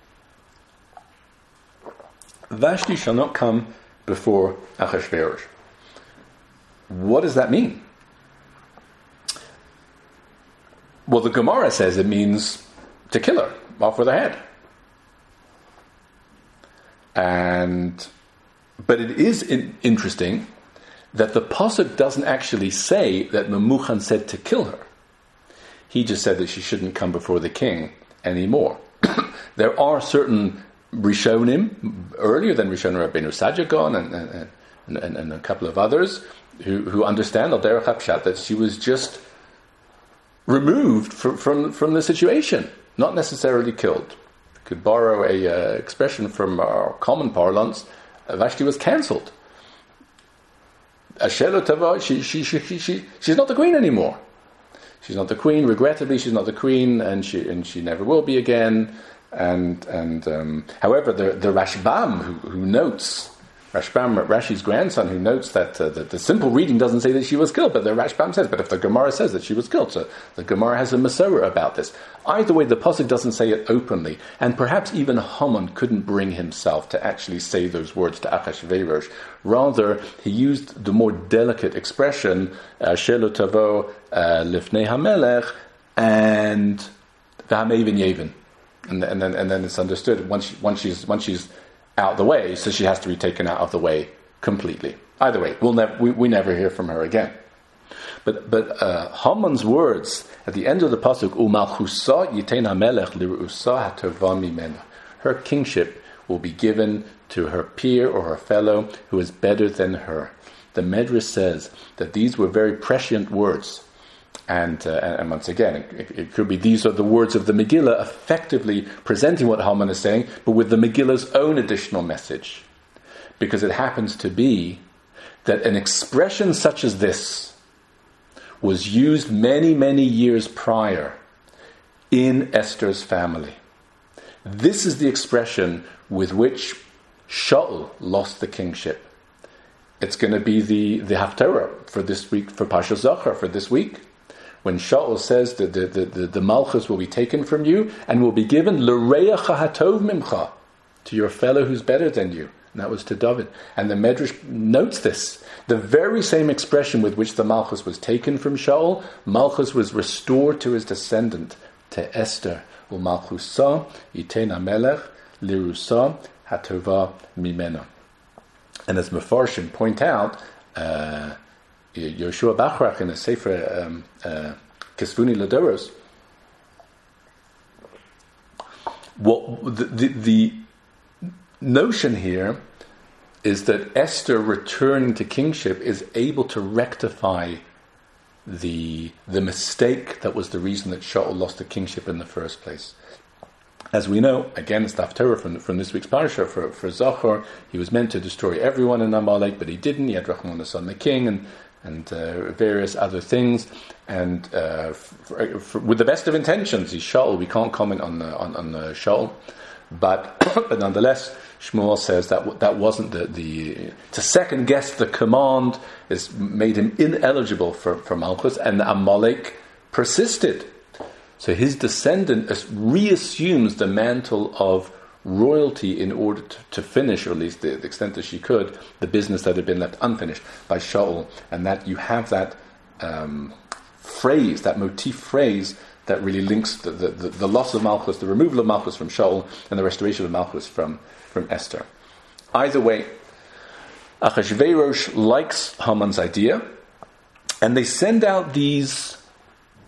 Vashti shall not come before Achashverosh. What does that mean? Well, the Gemara says it means to kill her, off with her head. And but it is in, interesting that the pasuk doesn't actually say that Memuchan said to kill her. He just said that she shouldn't come before the king anymore. There are certain Rishonim, earlier than Rishonim Rabbeinu Sajagon and, and, and, and, and a couple of others, who, who understand al derech hapshat that she was just removed from, from, from the situation, not necessarily killed. Could borrow a uh, expression from our common parlance, Vashti was cancelled. Ashelo Tava, she, she, she, she, she, she's not the queen anymore. She's not the queen. Regrettably, she's not the queen, and she and she never will be again. And and um, however, the the Rashbam who, who notes. Rashbam, Rashi's grandson, who notes that, uh, that the simple reading doesn't say that she was killed, but the Rashbam says, but if the Gemara says that she was killed, so the Gemara has a Masorah about this. Either way, the Pasuk doesn't say it openly, and perhaps even Haman couldn't bring himself to actually say those words to Achashverosh. Rather, he used the more delicate expression, Shelo Tavo Lifnei Hamelech, and V'hamevin Yevin. And then, and then it's understood, once, once she's, once she's out the way, so she has to be taken out of the way completely. Either way, we'll never we, we never hear from her again. But but uh, Haman's words at the end of the pasuk, Umalchusa yitein hamelech lirusa hatova mimena. Her kingship will be given to her peer or her fellow who is better than her. The Medrash says that these were very prescient words. And, uh, and once again, it, it could be these are the words of the Megillah effectively presenting what Haman is saying, but with the Megillah's own additional message. Because it happens to be that an expression such as this was used many, many years prior in Esther's family. This is the expression with which Shaul lost the kingship. It's going to be the, the Haftarah for this week, for Parsha Zachar, for this week. When Shaul says that the, the, the, the Malchus will be taken from you and will be given l'reacha hatov mimcha, to your fellow who's better than you. And that was to David. And the Medrash notes this. The very same expression with which the Malchus was taken from Shaul, Malchus was restored to his descendant, to Esther. U'malchusa yitein hamelech lirusa hatova mimena. And as Mefarshim point out, uh, Yoshua Bachrach in a Sefer um, uh, Kisvuni Ladoros, what the, the, the notion here is that Esther returning to kingship is able to rectify the the mistake that was the reason that Shaul lost the kingship in the first place. As we know, again, it's the Haftarah from, from this week's parasha for, for Zachor. He was meant to destroy everyone in Amalek, but he didn't. He had Rachmanas on the king and and uh, various other things. And uh, for, for, with the best of intentions, he's Shaul. We can't comment on the, on, on the Shaul. But, but nonetheless, Shmuel says that that wasn't the, the... To second guess the command is made him ineligible for, for Malchus, and Amalek persisted. So his descendant reassumes the mantle of royalty in order to, to finish, or at least the, the extent that she could, the business that had been left unfinished by Shaul. And that you have that um, phrase, that motif phrase, that really links the, the, the, the loss of Malchus, the removal of Malchus from Shaul, and the restoration of Malchus from, from Esther. Either way, Achashverosh likes Haman's idea, and they send out these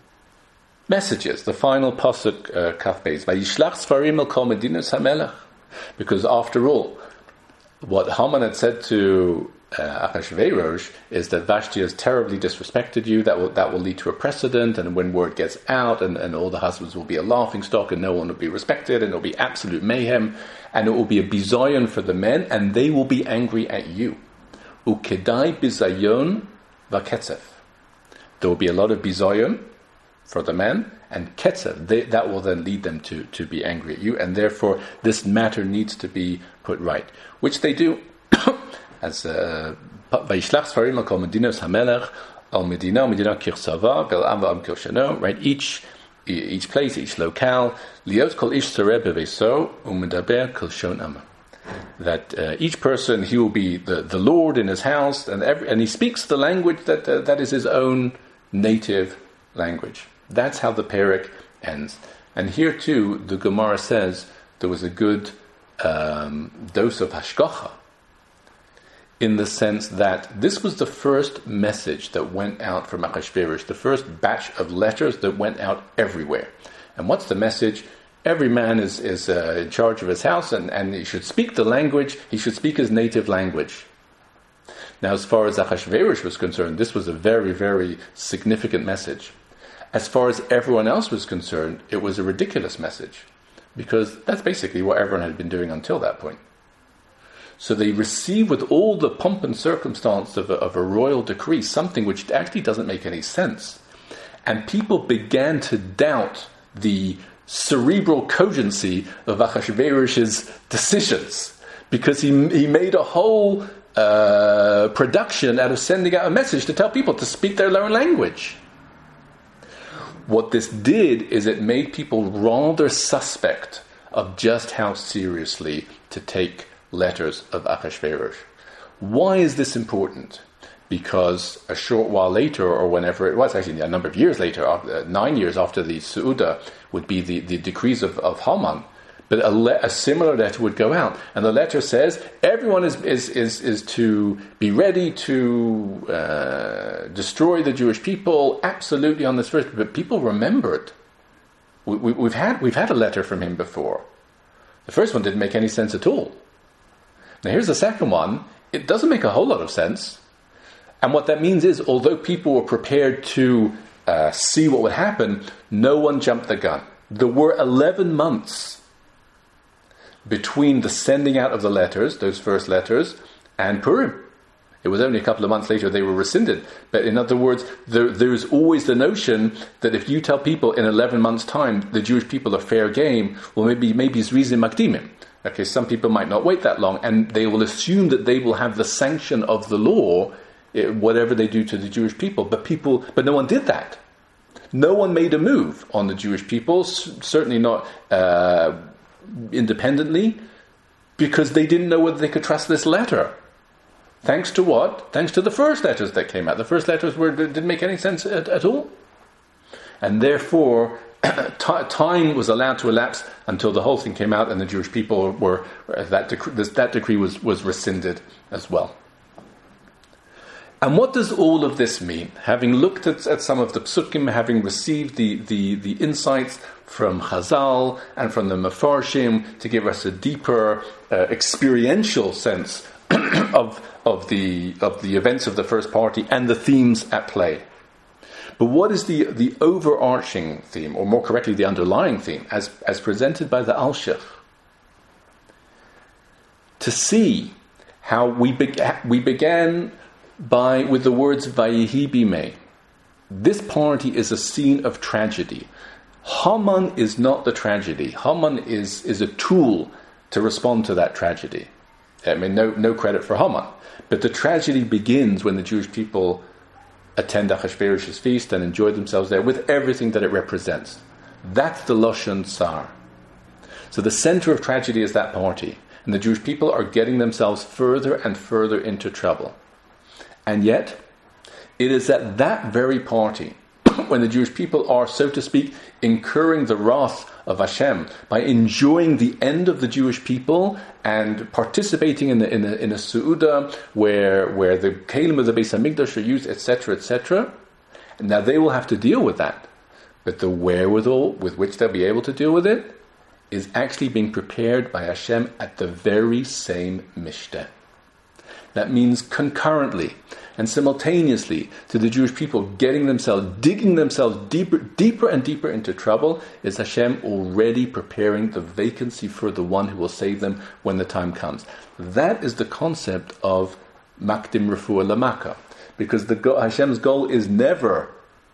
messages. The final pasuk, uh, Kaf Beis, Vayishlach Sfarim el Kol Medinas HaMelech. Because after all, what Haman had said to uh, Achashverosh is that Vashti has terribly disrespected you. That will that will lead to a precedent, and when word gets out, and, and all the husbands will be a laughingstock, and no one will be respected, and it will be absolute mayhem, and it will be a bizayon for the men, and they will be angry at you. Ukedai bizayon vaketzef. There will be a lot of bizayon for the men, and ketzev, they, that will then lead them to, to be angry at you, and therefore this matter needs to be put right, which they do. As Vayishlach Sfarim al Kol Medinos HaMelech al Medina Medina Kirsava Vel Am V'Am Kirshano. Right, each each place, each locale. Liot Kol Ish Sareh Beveso Umedaber Kilshon Amma. That uh, each person, he will be the, the Lord in his house, and every, and he speaks the language that uh, that is his own native language. That's how the Perek ends. And here too, the Gemara says there was a good um, dose of hashgacha, in the sense that this was the first message that went out from Achashverosh, the first batch of letters that went out everywhere. And what's the message? Every man is, is uh, in charge of his house, and, and he should speak the language, he should speak his native language. Now, as far as Achashverosh was concerned, this was a very, very significant message. As far as everyone else was concerned, it was a ridiculous message, because that's basically what everyone had been doing until that point. So they receive with all the pomp and circumstance of a, of a royal decree something which actually doesn't make any sense. And people began to doubt the cerebral cogency of Achashverosh's decisions, because he he made a whole uh, production out of sending out a message to tell people to speak their own language. What this did is it made people rather suspect of just how seriously to take letters of Achashverosh. Why is this important? Because a short while later, or whenever it was, actually a number of years later, uh, nine years after the Su'uda, would be the, the decrees of, of Haman. But a, le- a similar letter would go out, and the letter says everyone is is is, is to be ready to uh, destroy the Jewish people, absolutely on this first. But people remembered. We, we, we've had we've had a letter from him before. The first one didn't make any sense at all. Now here's the second one. It doesn't make a whole lot of sense, and what that means is, although people were prepared to uh, see what would happen, no one jumped the gun. There were eleven months between the sending out of the letters, those first letters, and Purim. It was only a couple of months later they were rescinded. But in other words, there, there's always the notion that if you tell people in eleven months' time the Jewish people are fair game, well, maybe maybe it's Rizim Makdimim. Okay, some people might not wait that long, and they will assume that they will have the sanction of the law, whatever they do to the Jewish people. But people, but no one did that. No one made a move on the Jewish people, certainly not Uh, independently, because they didn't know whether they could trust this letter. Thanks to what? Thanks to the first letters that came out. The first letters were didn't make any sense at, at all. And therefore, t- time was allowed to elapse until the whole thing came out, and the Jewish people were, that decree, that decree was, was rescinded as well. And what does all of this mean? Having looked at, at some of the psukim, having received the, the, the insights from Chazal and from the Mefarshim to give us a deeper uh, experiential sense of of the of the events of the first party and the themes at play. But what is the, the overarching theme, or more correctly, the underlying theme, as as presented by the Alshich? To see how we be, we began by with the words Vayehi Bimei. This party is a scene of tragedy. Haman is not the tragedy. Haman is, is a tool to respond to that tragedy. I mean, no no credit for Haman. But the tragedy begins when the Jewish people attend Achashverosh's feast and enjoy themselves there with everything that it represents. That's the Lashon Tsar. So the center of tragedy is that party. And the Jewish people are getting themselves further and further into trouble. And yet, it is at that very party, when the Jewish people are, so to speak, incurring the wrath of Hashem by enjoying the end of the Jewish people and participating in the in a, in a su'uda where where the kelim of the Beis Hamikdash are used, et cetera, et cetera. Now they will have to deal with that, But the wherewithal with which they'll be able to deal with it is actually being prepared by Hashem at the very same Mishteh. That means concurrently and simultaneously to the Jewish people getting themselves, digging themselves deeper, deeper and deeper into trouble, is Hashem already preparing the vacancy for the one who will save them when the time comes. That is the concept of Makdim Refuah Lamaka. Because the go- Hashem's goal is never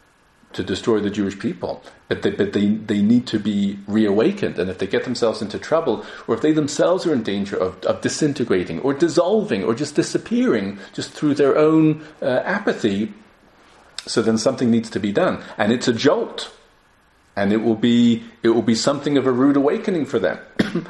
to destroy the Jewish people, but they, but they, they need to be reawakened. And if they get themselves into trouble, or if they themselves are in danger of, of disintegrating or dissolving or just disappearing just through their own uh, apathy, so then something needs to be done. And it's a jolt. And it will be it will be something of a rude awakening for them.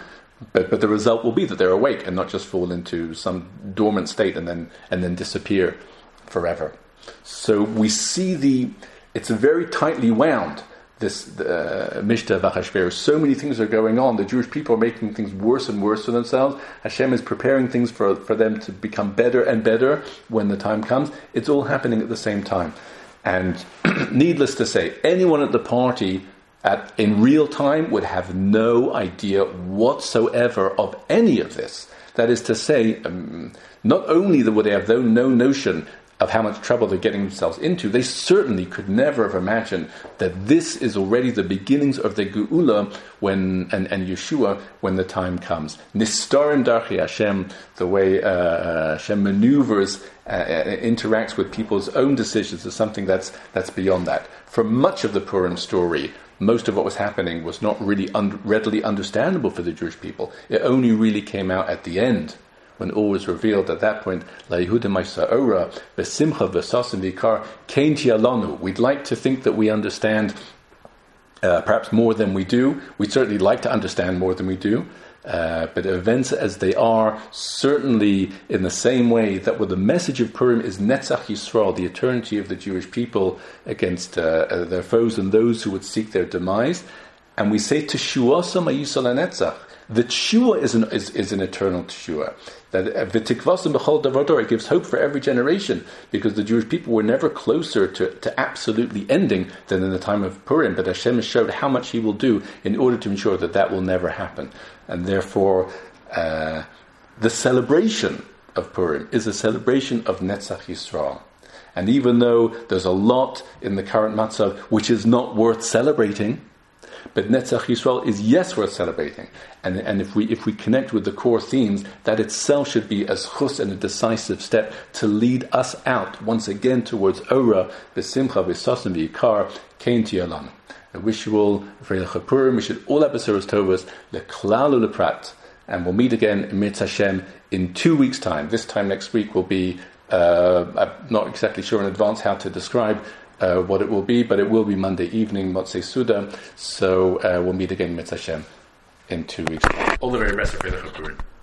but but the result will be that they're awake and not just fall into some dormant state and then and then disappear forever. So we see the It's very tightly wound, this uh, Mishteh of Achashverosh. So many things are going on. The Jewish people are making things worse and worse for themselves. Hashem is preparing things for, for them to become better and better when the time comes. It's all happening at the same time. And needless to say, anyone at the party at, in real time would have no idea whatsoever of any of this. That is to say, um, not only would they have no, no notion of how much trouble they're getting themselves into, they certainly could never have imagined that this is already the beginnings of the Geula when and, and Yeshua when the time comes. Nistarim Darchi Hashem, the way uh, Hashem maneuvers, uh, interacts with people's own decisions, is something that's that's beyond that. For much of the Purim story, most of what was happening was not really un- readily understandable for the Jewish people. It only really came out at the end, when all was revealed. At that point, La Yehuda Ma'Sa'ora, Besimcha V'Sasim V'Ikar, Kain Tialanu. We'd like to think that we understand uh, perhaps more than we do. We'd certainly like to understand more than we do. Uh, but events as they are, certainly in the same way that what the message of Purim is Netzach Yisrael, the eternity of the Jewish people against uh, uh, their foes and those who would seek their demise. And we say Teshuasam Ayisal Netzach. The Teshua is an, is, is an eternal Teshua. That V'tikvasim b'chol davar dor, it gives hope for every generation, because the Jewish people were never closer to, to absolutely ending than in the time of Purim. But Hashem has showed how much He will do in order to ensure that that will never happen. And therefore, uh, the celebration of Purim is a celebration of Netzach Yisrael. And even though there's a lot in the current matzav which is not worth celebrating, but Netzach Yisrael is yes worth celebrating. And and if we if we connect with the core themes, that itself should be a zchus and a decisive step to lead us out once again towards Ora, B'simcha, B'sasim, V'ikar, Kain Tialan. I wish you all a very Chag Purim. We should all have Besuras Tovas, Leklal U'Leprat. And we'll meet again in Mitz Hashem in two weeks' time. This time next week will be, uh, I'm not exactly sure in advance how to describe Uh, what it will be, but it will be Monday evening, Motzei Suda. So uh, we'll meet again, Mitz Hashem, in two weeks. All the very best for the Chag Purim.